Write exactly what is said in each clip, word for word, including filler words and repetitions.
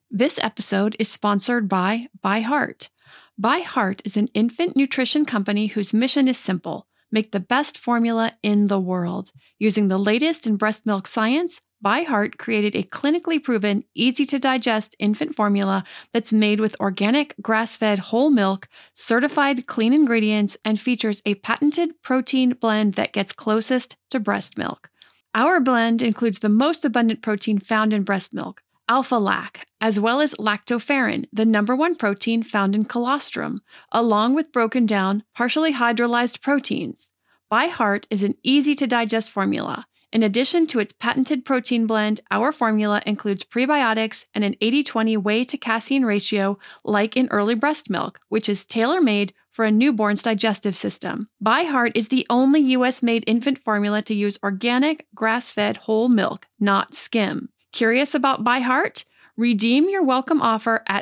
This episode is sponsored by ByHeart. ByHeart is an infant nutrition company whose mission is simple: make the best formula in the world. Using the latest in breast milk science, ByHeart created a clinically proven, easy-to-digest infant formula that's made with organic, grass-fed whole milk, certified clean ingredients, and features a patented protein blend that gets closest to breast milk. Our blend includes the most abundant protein found in breast milk, alpha-lac, as well as lactoferrin, the number one protein found in colostrum, along with broken down, partially hydrolyzed proteins. ByHeart is an easy-to-digest formula. In addition to its patented protein blend, our formula includes prebiotics and an eighty twenty whey to casein ratio like in early breast milk, which is tailor-made for a newborn's digestive system. ByHeart is the only U S-made infant formula to use organic, grass-fed whole milk, not skim. Curious about ByHeart? Redeem your welcome offer at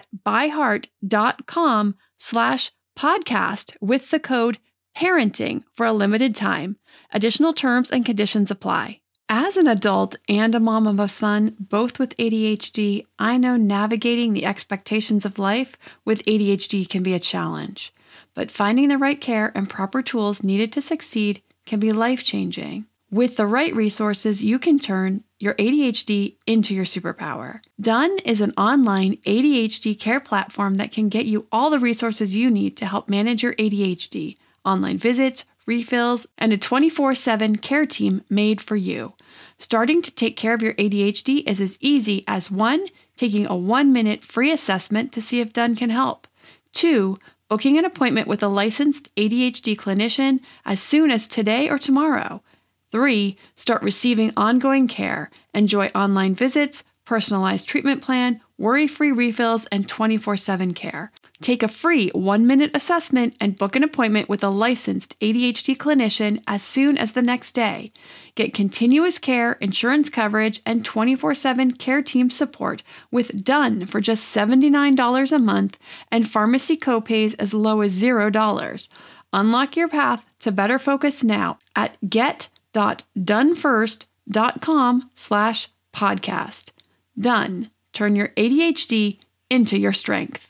byheart.com slash podcast with the code parenting for a limited time. Additional terms and conditions apply. As an adult and a mom of a son, both with A D H D, I know navigating the expectations of life with A D H D can be a challenge. But finding the right care and proper tools needed to succeed can be life-changing. With the right resources, you can turn your A D H D into your superpower. Done is an online A D H D care platform that can get you all the resources you need to help manage your A D H D, online visits, refills, and a twenty-four seven care team made for you. Starting to take care of your A D H D is as easy as one, taking a one-minute free assessment to see if Done can help. Two, booking an appointment with a licensed A D H D clinician as soon as today or tomorrow. Three, start receiving ongoing care. Enjoy online visits, personalized treatment plan, worry-free refills, and twenty-four seven care. Take a free one-minute assessment and book an appointment with a licensed A D H D clinician as soon as the next day. Get continuous care, insurance coverage, and twenty-four seven care team support with Done for just seventy-nine dollars a month and pharmacy copays as low as zero dollars. Unlock your path to better focus now at get.donefirst.com slash podcast. Done. Turn your A D H D into your strength.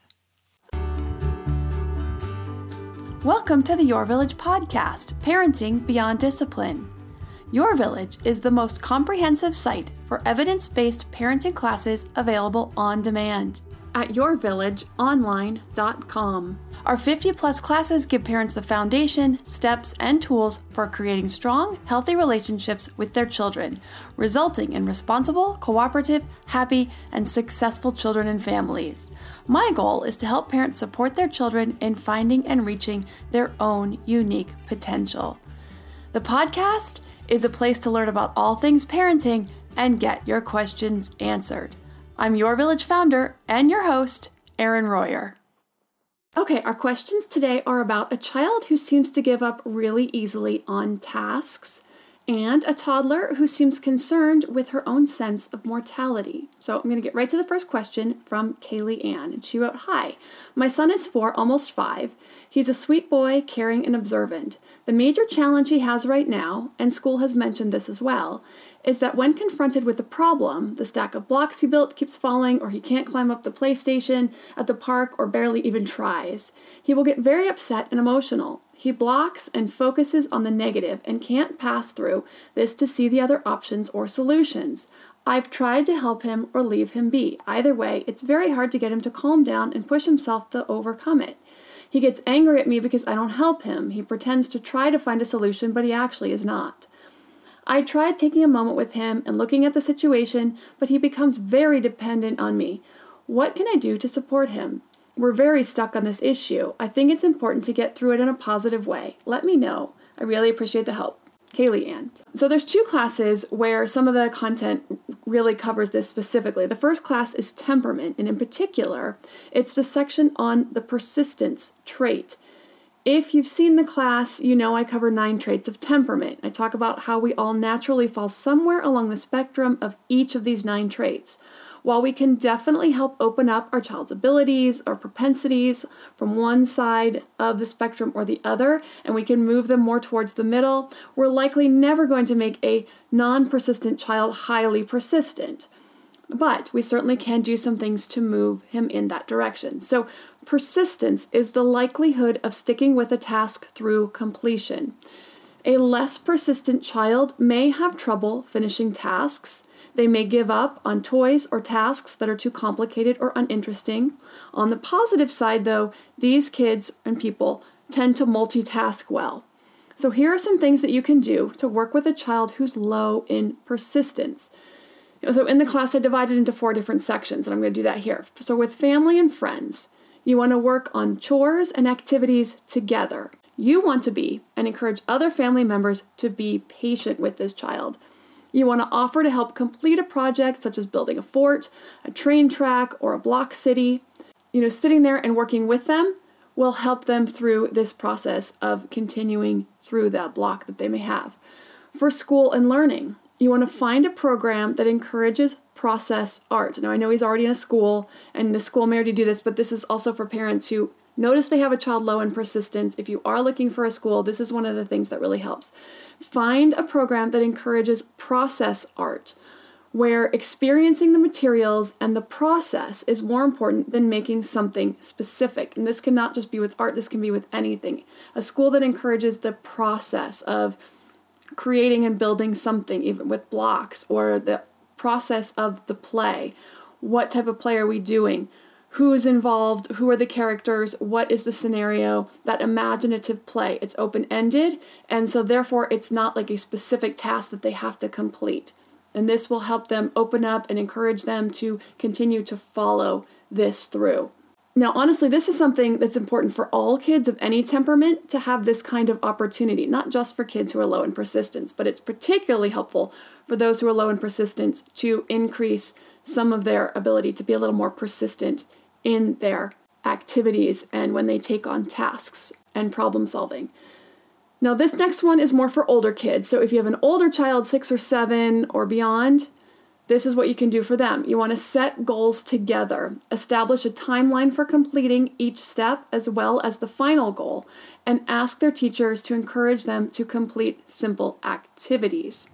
Welcome to the Your Village podcast, Parenting Beyond Discipline. Your Village is the most comprehensive site for evidence-based parenting classes available on demand at your village online dot com. Our fifty plus classes give parents the foundation, steps, and tools for creating strong, healthy relationships with their children, resulting in responsible, cooperative, happy, and successful children and families. My goal is to help parents support their children in finding and reaching their own unique potential. The podcast is a place to learn about all things parenting and get your questions answered. I'm Your Village founder and your host, Erin Royer. Okay, our questions today are about a child who seems to give up really easily on tasks and a toddler who seems concerned with her own sense of mortality. So I'm going to get right to the first question from Kaylee Ann. And she wrote, "Hi, my son is four, almost five. He's a sweet boy, caring and observant. The major challenge he has right now, and school has mentioned this as well, is that when confronted with a problem, the stack of blocks he built keeps falling, or he can't climb up the PlayStation at the park or barely even tries. He will get very upset and emotional. He blocks and focuses on the negative and can't pass through this to see the other options or solutions. I've tried to help him or leave him be. Either way, it's very hard to get him to calm down and push himself to overcome it. He gets angry at me because I don't help him. He pretends to try to find a solution, but he actually is not. I tried taking a moment with him and looking at the situation, but he becomes very dependent on me. What can I do to support him? We're very stuck on this issue. I think it's important to get through it in a positive way. Let me know. I really appreciate the help. Kaylee Ann." So there's two classes where some of the content really covers this specifically. The first class is temperament, and in particular, it's the section on the persistence trait. If you've seen the class, you know I cover nine traits of temperament. I talk about how we all naturally fall somewhere along the spectrum of each of these nine traits. While we can definitely help open up our child's abilities or propensities from one side of the spectrum or the other, and we can move them more towards the middle, we're likely never going to make a non-persistent child highly persistent. but we certainly can do some things to move him in that direction. So persistence is the likelihood of sticking with a task through completion. A less persistent child may have trouble finishing tasks. They may give up on toys or tasks that are too complicated or uninteresting. On the positive side, though, these kids and people tend to multitask well. So here are some things that you can do to work with a child who's low in persistence. So in the class, I divided into four different sections, and I'm going to do that here. So with family and friends, you want to work on chores and activities together. You want to be and encourage other family members to be patient with this child. You want to offer to help complete a project such as building a fort, a train track, or a block city. You know, sitting there and working with them will help them through this process of continuing through that block that they may have. For school and learning, you want to find a program that encourages process art. Now, I know he's already in a school, and the school may already do this, but this is also for parents who notice they have a child low in persistence. If you are looking for a school, this is one of the things that really helps. Find a program that encourages process art, where experiencing the materials and the process is more important than making something specific. And this cannot just be with art, this can be with anything. A school that encourages the process of creating and building something, even with blocks, or the process of the play. What type of play are we doing? Who's involved? Who are the characters? What is the scenario? That imaginative play. It's open-ended, and so therefore it's not like a specific task that they have to complete. And this will help them open up and encourage them to continue to follow this through. Now, honestly, this is something that's important for all kids of any temperament to have this kind of opportunity, not just for kids who are low in persistence, but it's particularly helpful for those who are low in persistence to increase some of their ability to be a little more persistent in their activities and when they take on tasks and problem solving. Now, this next one is more for older kids. So if you have an older child, six or seven or beyond, this is what you can do for them. You want to set goals together, establish a timeline for completing each step as well as the final goal, and ask their teachers to encourage them to complete simple activities.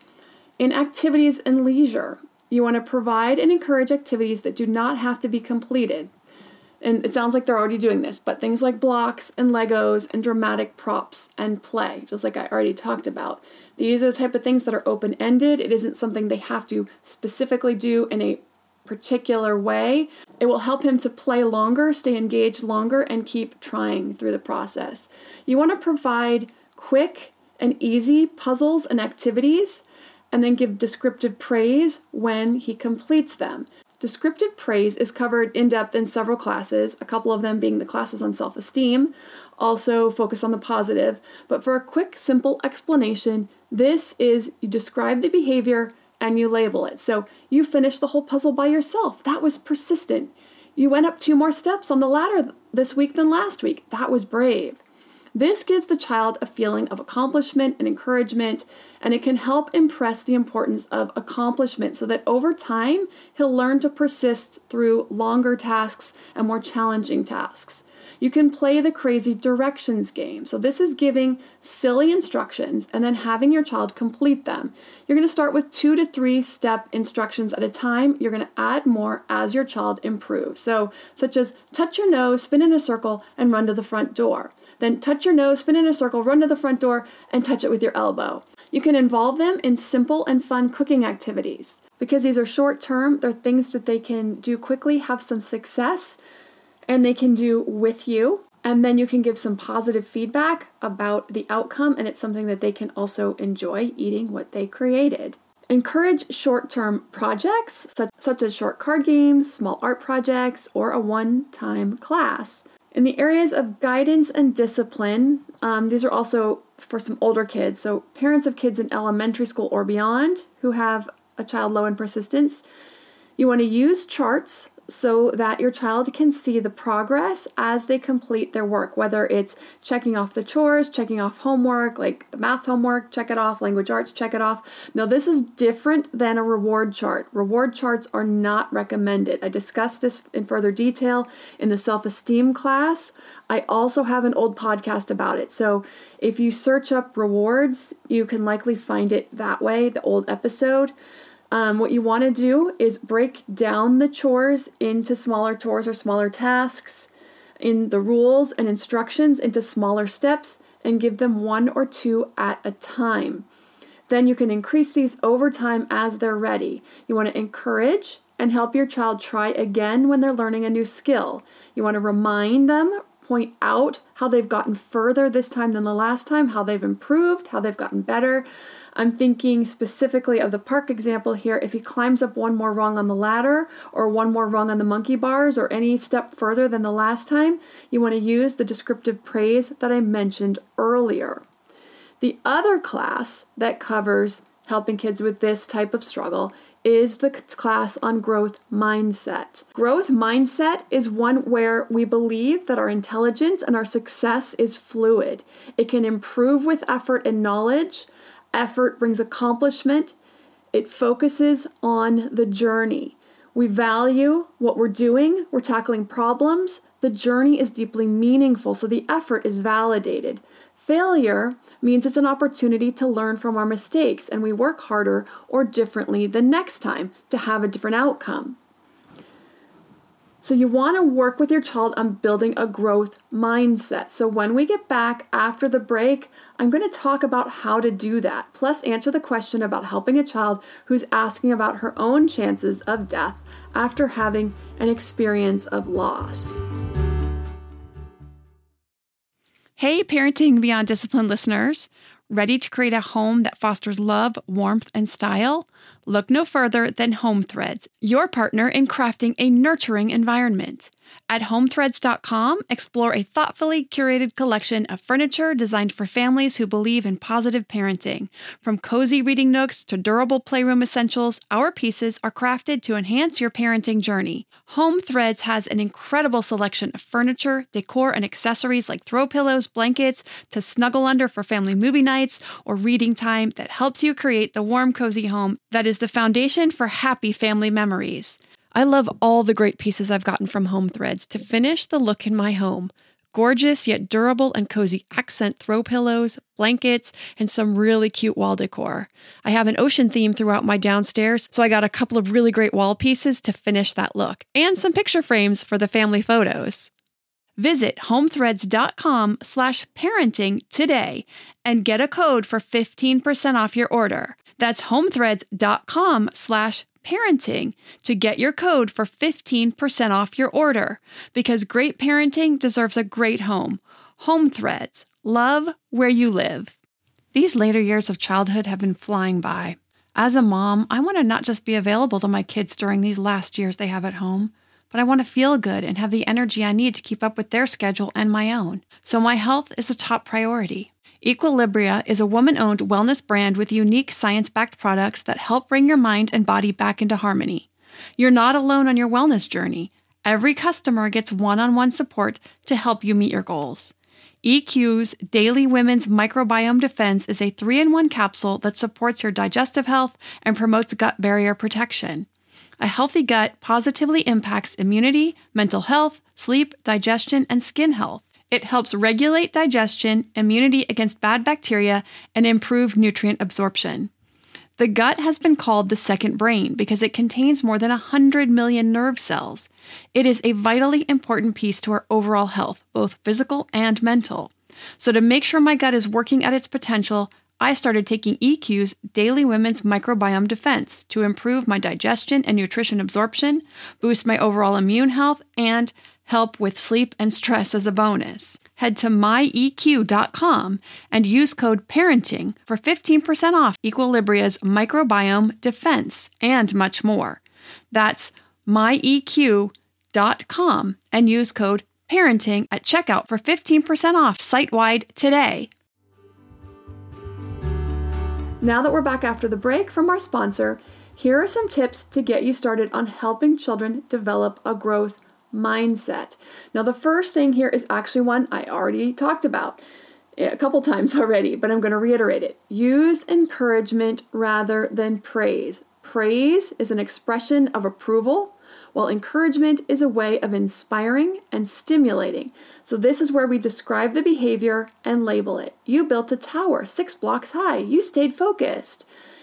In activities and leisure, you want to provide and encourage activities that do not have to be completed. And it sounds like they're already doing this, but things like blocks and Legos and dramatic props and play, just like I already talked about. These are the type of things that are open-ended. It isn't something they have to specifically do in a particular way. It will help him to play longer, stay engaged longer, and keep trying through the process. You want to provide quick and easy puzzles and activities, and then give descriptive praise when he completes them. Descriptive praise is covered in depth in several classes, a couple of them being the classes on self-esteem, also focus on the positive. But for a quick, simple explanation, this is you describe the behavior and you label it. So you finished the whole puzzle by yourself. That was persistent. You went up two more steps on the ladder this week than last week. That was brave. This gives the child a feeling of accomplishment and encouragement, and it can help impress the importance of accomplishment so that over time, he'll learn to persist through longer tasks and more challenging tasks. You can play the crazy directions game. So this is giving silly instructions and then having your child complete them. You're going to start with two to three step instructions at a time. You're going to add more as your child improves. So such as touch your nose, spin in a circle, and run to the front door. Then touch your nose, spin in a circle, run to the front door, and touch it with your elbow. You can involve them in simple and fun cooking activities. Because these are short term, they're things that they can do quickly, have some success, and they can do with you. And then you can give some positive feedback about the outcome, and it's something that they can also enjoy eating what they created. Encourage short-term projects, such, such as short card games, small art projects, or a one-time class. In the areas of guidance and discipline, um, these are also for some older kids. So parents of kids in elementary school or beyond who have a child low in persistence, you want to use charts so that your child can see the progress as they complete their work, whether it's checking off the chores, checking off homework, like the math homework, check it off, language arts, check it off. Now, this is different than a reward chart. Reward charts are not recommended. I discussed this in further detail in the self-esteem class. I also have an old podcast about it. So if you search up rewards, you can likely find it that way, the old episode. Um, what you want to do is break down the chores into smaller chores or smaller tasks, in the rules and instructions into smaller steps, and give them one or two at a time. Then you can increase these over time as they're ready. You want to encourage and help your child try again when they're learning a new skill. You want to remind them, point out how they've gotten further this time than the last time, how they've improved, how they've gotten better. I'm thinking specifically of the park example here. If he climbs up one more rung on the ladder or one more rung on the monkey bars or any step further than the last time, you want to use the descriptive praise that I mentioned earlier. The other class that covers helping kids with this type of struggle is the class on growth mindset. Growth mindset is one where we believe that our intelligence and our success is fluid. It can improve with effort and knowledge. Effort brings accomplishment. It focuses on the journey. We value what we're doing. We're tackling problems. The journey is deeply meaningful, so the effort is validated. Failure means it's an opportunity to learn from our mistakes, and we work harder or differently the next time to have a different outcome. So you want to work with your child on building a growth mindset. So when we get back after the break, I'm going to talk about how to do that, plus answer the question about helping a child who's asking about her own chances of death after having an experience of loss. Hey, Parenting Beyond Discipline listeners. Ready to create a home that fosters love, warmth, and style? Look no further than Home Threads, your partner in crafting a nurturing environment. At home threads dot com, explore a thoughtfully curated collection of furniture designed for families who believe in positive parenting. From cozy reading nooks to durable playroom essentials, our pieces are crafted to enhance your parenting journey. Home Threads has an incredible selection of furniture, decor, and accessories like throw pillows, blankets, to snuggle under for family movie nights or reading time that helps you create the warm, cozy home that is the foundation for happy family memories. I love all the great pieces I've gotten from Home Threads to finish the look in my home. Gorgeous yet durable and cozy accent throw pillows, blankets, and some really cute wall decor. I have an ocean theme throughout my downstairs, so I got a couple of really great wall pieces to finish that look, and some picture frames for the family photos. Visit homethreads.com slash parenting today and get a code for fifteen percent off your order. That's homethreads.com slash parenting to get your code for fifteen percent off your order, because great parenting deserves a great home. Home Threads. Love where you live. These later years of childhood have been flying by. As a mom, I want to not just be available to my kids during these last years they have at home, but I want to feel good and have the energy I need to keep up with their schedule and my own. So my health is a top priority. Equilibria is a woman-owned wellness brand with unique science-backed products that help bring your mind and body back into harmony. You're not alone on your wellness journey. Every customer gets one-on-one support to help you meet your goals. E Q's Daily Women's Microbiome Defense is a three-in-one capsule that supports your digestive health and promotes gut barrier protection. A healthy gut positively impacts immunity, mental health, sleep, digestion, and skin health. It helps regulate digestion, immunity against bad bacteria, and improve nutrient absorption. The gut has been called the second brain because it contains more than one hundred million nerve cells. It is a vitally important piece to our overall health, both physical and mental. So to make sure my gut is working at its potential, I started taking E Q's Daily Women's Microbiome Defense to improve my digestion and nutrition absorption, boost my overall immune health, and help with sleep and stress as a bonus. Head to my E Q dot com and use code PARENTING for fifteen percent off Equilibria's Microbiome Defense and much more. That's my E Q dot com and use code PARENTING at checkout for fifteen percent off site-wide today. Now that we're back after the break from our sponsor, here are some tips to get you started on helping children develop a growth mindset. Now, the first thing here is actually one I already talked about a couple times already, but I'm going to reiterate it. Use encouragement rather than praise. Praise is an expression of approval, while encouragement is a way of inspiring and stimulating. So this is where we describe the behavior and label it. You built a tower six blocks high. You stayed focused.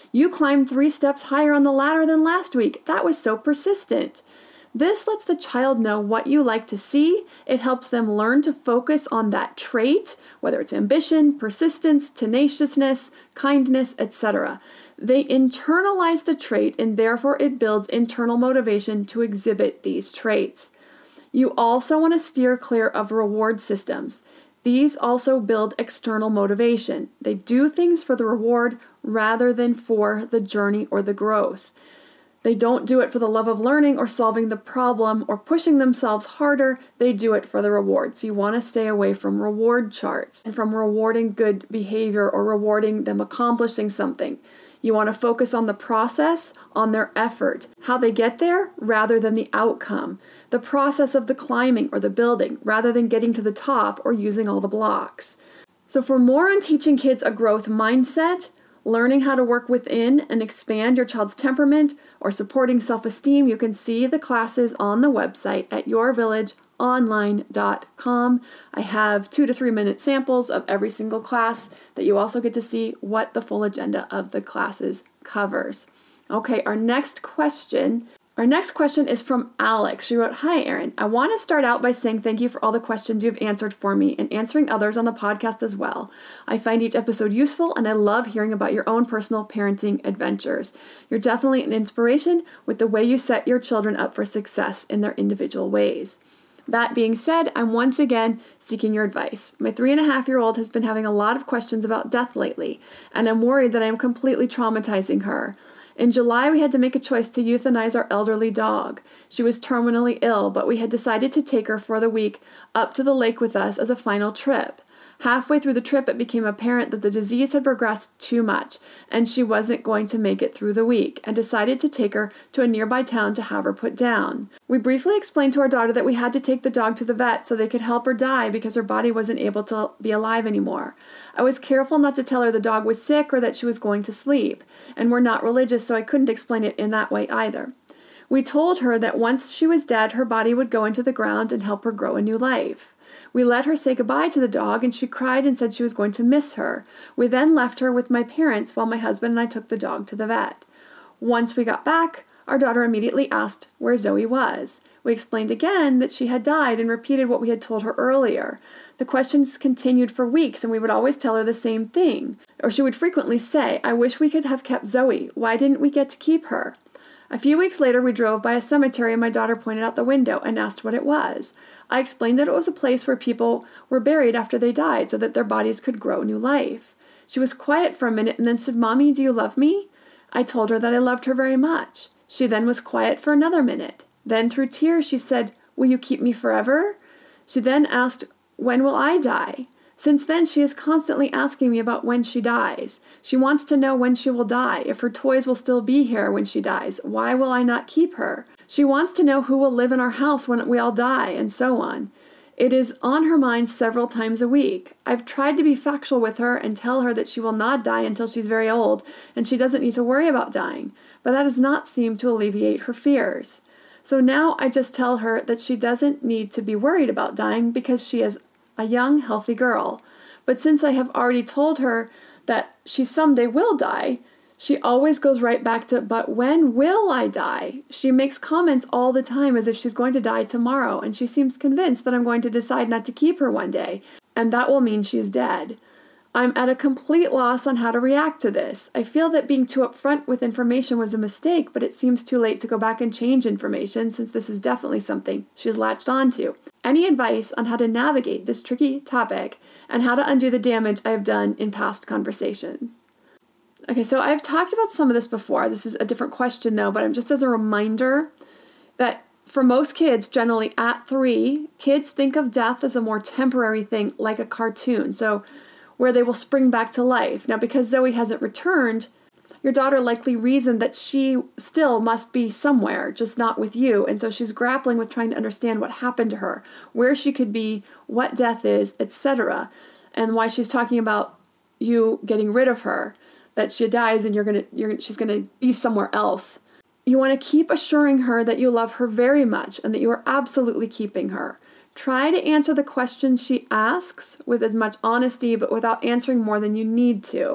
You climbed three steps higher on the ladder than last week. That was so persistent. This lets the child know what you like to see. It helps them learn to focus on that trait, whether it's ambition, persistence, tenaciousness, kindness, et cetera. They internalize the trait, and therefore it builds internal motivation to exhibit these traits. You also want to steer clear of reward systems. These also build external motivation. They do things for the reward rather than for the journey or the growth. They don't do it for the love of learning or solving the problem or pushing themselves harder. They do it for the reward. So you want to stay away from reward charts and from rewarding good behavior or rewarding them accomplishing something. You want to focus on the process, on their effort, how they get there rather than the outcome, the process of the climbing or the building rather than getting to the top or using all the blocks. So for more on teaching kids a growth mindset, learning how to work within and expand your child's temperament, or supporting self-esteem, you can see the classes on the website at your village online dot com. I have two to three minute samples of every single class that you also get to see what the full agenda of the classes covers. Okay, our next question. Our next question is from Alex. She wrote, "Hi, Erin. I want to start out by saying thank you for all the questions you've answered for me and answering others on the podcast as well. I find each episode useful and I love hearing about your own personal parenting adventures. You're definitely an inspiration with the way you set your children up for success in their individual ways. That being said, I'm once again seeking your advice. My three and a half year old has been having a lot of questions about death lately, and I'm worried that I am completely traumatizing her. In July, we had to make a choice to euthanize our elderly dog. She was terminally ill, but we had decided to take her for the week up to the lake with us as a final trip. Halfway through the trip, it became apparent that the disease had progressed too much, and she wasn't going to make it through the week, and decided to take her to a nearby town to have her put down. We briefly explained to our daughter that we had to take the dog to the vet so they could help her die because her body wasn't able to be alive anymore. I was careful not to tell her the dog was sick or that she was going to sleep, and we're not religious, so I couldn't explain it in that way either. We told her that once she was dead, her body would go into the ground and help her grow a new life. We let her say goodbye to the dog, and she cried and said she was going to miss her. We then left her with my parents while my husband and I took the dog to the vet. Once we got back, our daughter immediately asked where Zoe was. We explained again that she had died and repeated what we had told her earlier. The questions continued for weeks, and we would always tell her the same thing. Or she would frequently say, "I wish we could have kept Zoe. Why didn't we get to keep her?" A few weeks later, we drove by a cemetery and my daughter pointed out the window and asked what it was. I explained that it was a place where people were buried after they died so that their bodies could grow new life. She was quiet for a minute and then said, "Mommy, do you love me?" I told her that I loved her very much. She then was quiet for another minute. Then through tears, she said, "Will you keep me forever?" She then asked, "When will I die?" Since then, she is constantly asking me about when she dies. She wants to know when she will die, if her toys will still be here when she dies. Why will I not keep her? She wants to know who will live in our house when we all die, and so on. It is on her mind several times a week. I've tried to be factual with her and tell her that she will not die until she's very old, and she doesn't need to worry about dying, but that does not seem to alleviate her fears. So now I just tell her that she doesn't need to be worried about dying because she is a young, healthy girl. But since I have already told her that she someday will die, she always goes right back to, "But when will I die?" She makes comments all the time as if she's going to die tomorrow, and she seems convinced that I'm going to decide not to keep her one day, and that will mean she's dead. I'm at a complete loss on how to react to this. I feel that being too upfront with information was a mistake, but it seems too late to go back and change information since this is definitely something she's latched onto. Any advice on how to navigate this tricky topic and how to undo the damage I have done in past conversations? Okay, so I've talked about some of this before. This is a different question though, but I'm just as a reminder that for most kids, generally at three, kids think of death as a more temporary thing like a cartoon. So where they will spring back to life. Now, because Zoe hasn't returned, your daughter likely reasoned that she still must be somewhere, just not with you. And so she's grappling with trying to understand what happened to her, where she could be, what death is, et cetera. And why she's talking about you getting rid of her, that she dies and you're gonna, you're, she's gonna be somewhere else. You want to keep assuring her that you love her very much and that you are absolutely keeping her. Try to answer the questions she asks with as much honesty, but without answering more than you need to.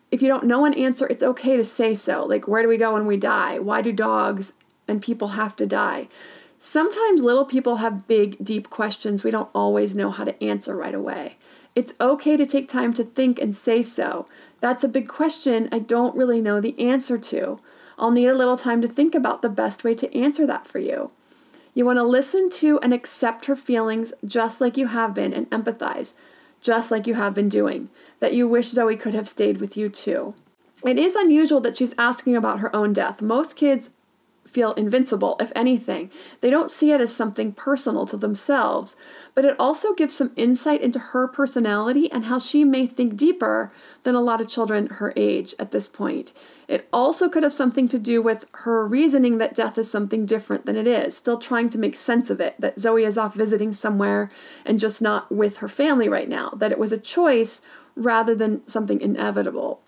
if you don't know an answer, it's okay to say so. Like, where do we go when we die? Why do dogs and people have to die? Sometimes little people have big, deep questions we don't always know how to answer right away. It's okay to take time to think and say so. That's a big question I don't really know the answer to. I'll need a little time to think about the best way to answer that for you. You want to listen to and accept her feelings just like you have been and empathize, just like you have been doing, that you wish Zoe could have stayed with you too. It is unusual that she's asking about her own death. Most kids feel invincible, if anything. They don't see it as something personal to themselves, but it also gives some insight into her personality and how she may think deeper than a lot of children her age at this point. It also could have something to do with her reasoning that death is something different than it is, still trying to make sense of it, that Zoe is off visiting somewhere and just not with her family right now, that it was a choice rather than something inevitable.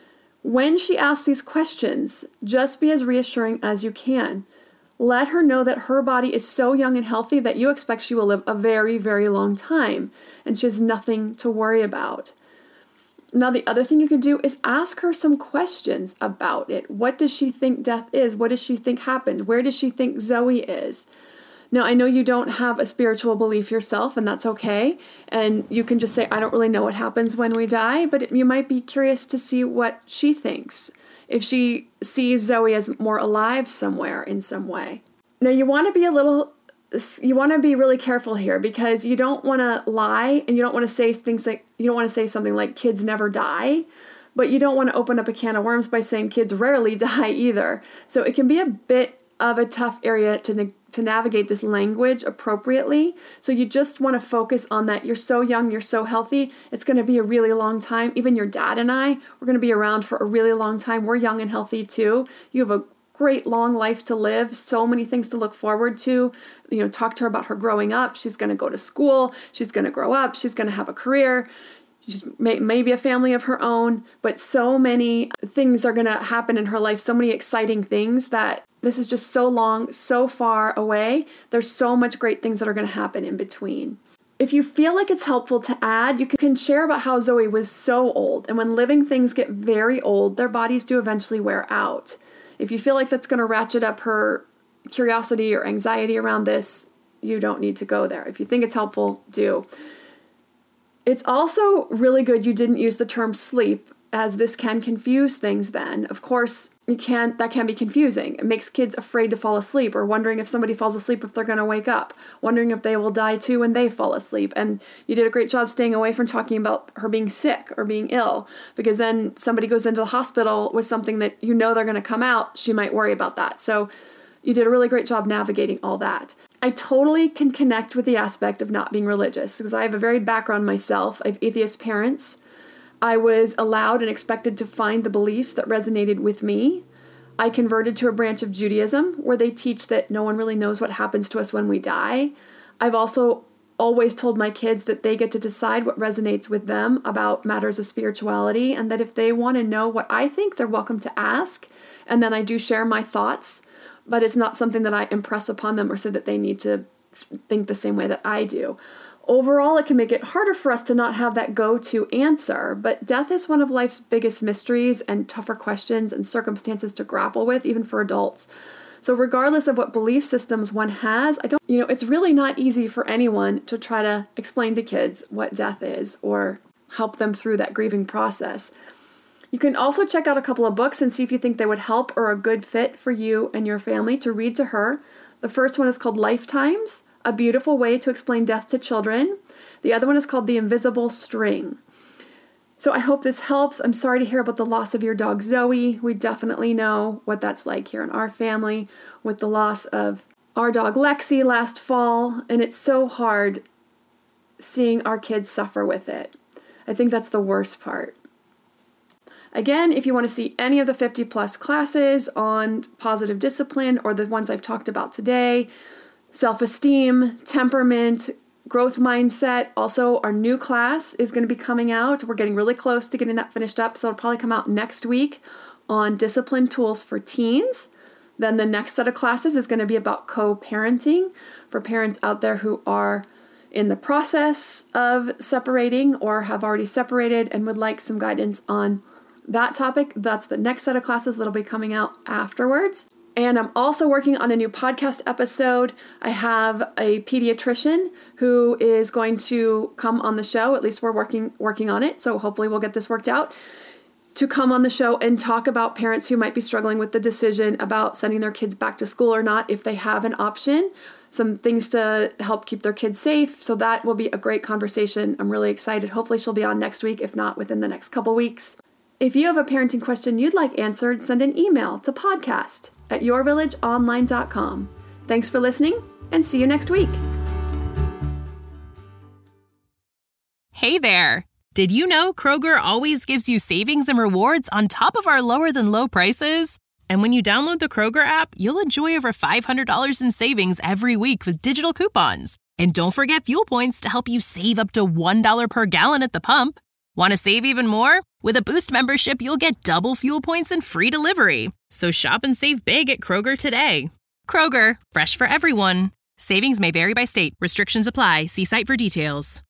When she asks these questions, just be as reassuring as you can. Let her know that her body is so young and healthy that you expect she will live a very, very long time, and she has nothing to worry about. Now, the other thing you can do is ask her some questions about it. What does she think death is? What does she think happened? Where does she think Zoe is? Now, I know you don't have a spiritual belief yourself, and that's okay. And you can just say, I don't really know what happens when we die, but it, you might be curious to see what she thinks, if she sees Zoe as more alive somewhere in some way. Now, you want to be a little, you want to be really careful here, because you don't want to lie, and you don't want to say things like, you don't want to say something like kids never die, but you don't want to open up a can of worms by saying kids rarely die either. So it can be a bit of a tough area to ne- to navigate this language appropriately. So you just want to focus on that. You're so young, you're so healthy. It's going to be a really long time. Even your dad and I, we're going to be around for a really long time. We're young and healthy too. You have a great long life to live, so many things to look forward to. You know, talk to her about her growing up. She's going to go to school. She's going to grow up. She's going to have a career. She's may, maybe a family of her own, but so many things are going to happen in her life, so many exciting things that this is just so long, so far away. There's so much great things that are going to happen in between. If you feel like it's helpful to add, you can share about how Zoe was so old, and when living things get very old, their bodies do eventually wear out. If you feel like that's going to ratchet up her curiosity or anxiety around this, you don't need to go there. If you think it's helpful, do. It's also really good you didn't use the term sleep, as this can confuse things then. Of course, you can, that can be confusing. It makes kids afraid to fall asleep, or wondering if somebody falls asleep if they're going to wake up, wondering if they will die too when they fall asleep. And you did a great job staying away from talking about her being sick or being ill, because then somebody goes into the hospital with something that you know they're going to come out, she might worry about that. So you did a really great job navigating all that. I totally can connect with the aspect of not being religious, because I have a varied background myself. I have atheist parents. I was allowed and expected to find the beliefs that resonated with me. I converted to a branch of Judaism where they teach that no one really knows what happens to us when we die. I've also always told my kids that they get to decide what resonates with them about matters of spirituality, and that if they want to know what I think, they're welcome to ask. And then I do share my thoughts, but it's not something that I impress upon them or say that they need to think the same way that I do. Overall, it can make it harder for us to not have that go-to answer, but death is one of life's biggest mysteries and tougher questions and circumstances to grapple with, even for adults. So regardless of what belief systems one has, I don't, you know, it's really not easy for anyone to try to explain to kids what death is or help them through that grieving process. You can also check out a couple of books and see if you think they would help or are a good fit for you and your family to read to her. The first one is called Lifetimes: A Beautiful Way to Explain Death to Children. The other one is called The Invisible String. So I hope this helps. I'm sorry to hear about the loss of your dog, Zoe. We definitely know what that's like here in our family with the loss of our dog, Lexi, last fall. And it's so hard seeing our kids suffer with it. I think that's the worst part. Again, if you want to see any of the fifty plus classes on positive discipline or the ones I've talked about today, self-esteem, temperament, growth mindset. Also, our new class is going to be coming out. We're getting really close to getting that finished up, so it'll probably come out next week on discipline tools for teens. Then the next set of classes is going to be about co-parenting for parents out there who are in the process of separating or have already separated and would like some guidance on that topic. That's the next set of classes that'll be coming out afterwards. And I'm also working on a new podcast episode. I have a pediatrician who is going to come on the show. At least we're working working on it. So hopefully we'll get this worked out, to come on the show and talk about parents who might be struggling with the decision about sending their kids back to school or not, if they have an option, some things to help keep their kids safe. So that will be a great conversation. I'm really excited. Hopefully she'll be on next week, if not within the next couple weeks. If you have a parenting question you'd like answered, send an email to podcast at your village online dot com. Thanks for listening, and see you next week. Hey there. Did you know Kroger always gives you savings and rewards on top of our lower than low prices? And when you download the Kroger app, you'll enjoy over five hundred dollars in savings every week with digital coupons. And don't forget fuel points to help you save up to one dollar per gallon at the pump. Want to save even more? With a Boost membership, you'll get double fuel points and free delivery. So shop and save big at Kroger today. Kroger, fresh for everyone. Savings may vary by state. Restrictions apply. See site for details.